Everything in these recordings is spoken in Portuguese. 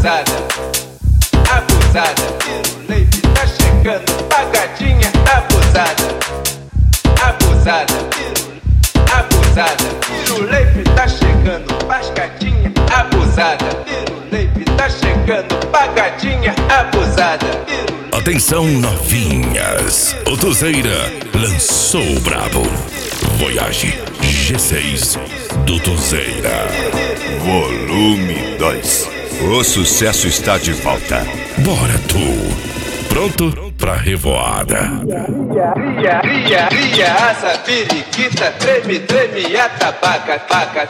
abusada, abusada. Piruleibe tá chegando, pagadinha abusada, abusada, abusada. Piruleibe tá chegando, pascadinha abusada. Piruleibe tá chegando, pagadinha abusada. Atenção novinhas, o Tuzeira lançou o brabo. Voyage G6 do Tuzeira. Volume 2. O sucesso está de volta. Bora tu, pronto pra revoada. Cria, asa, periquita, treme, treme, atabaca, taca.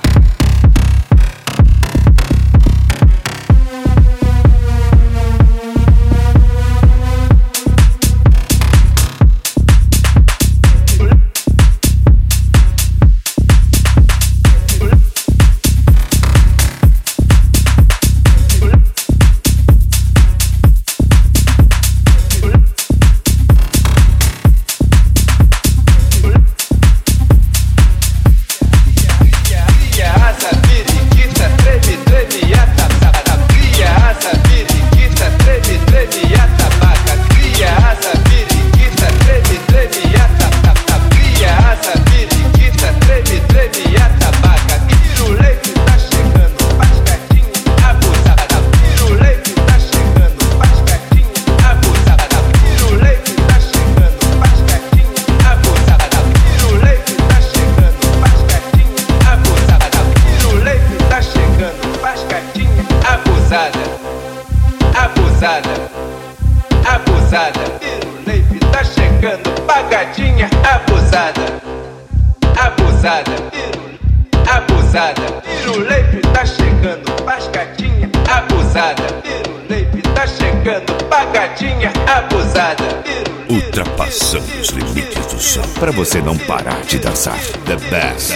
Abusada, abusada. Piruleibe tá chegando, pagadinha abusada, abusada. Abusada. Piruleibe tá chegando, pascadinha abusada. Piruleibe tá chegando, pagadinha abusada. Ultrapassando os limites do som, pra você não parar de dançar. The best.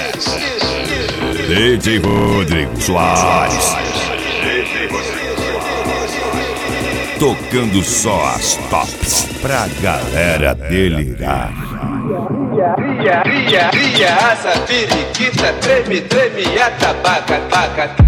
DJ Rodrigo Soares. Tocando só as tops pra galera delirar. Cria, asa, periquita, treme, treme, atabaca, taca.